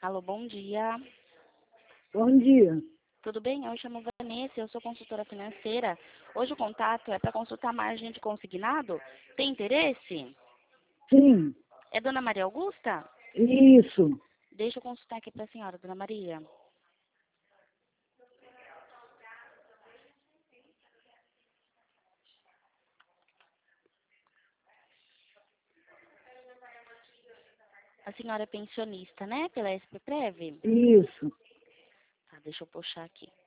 Alô, bom dia. Bom dia. Tudo bem? Eu chamo Vanessa, eu sou consultora financeira. Hoje o contato é para consultar a margem de consignado. Tem interesse? Sim, É Dona Maria Augusta? isso. Deixa eu consultar aqui para a senhora, Dona Maria. A senhora é pensionista, né? Pela SPPrev? Isso. Tá, deixa eu puxar aqui.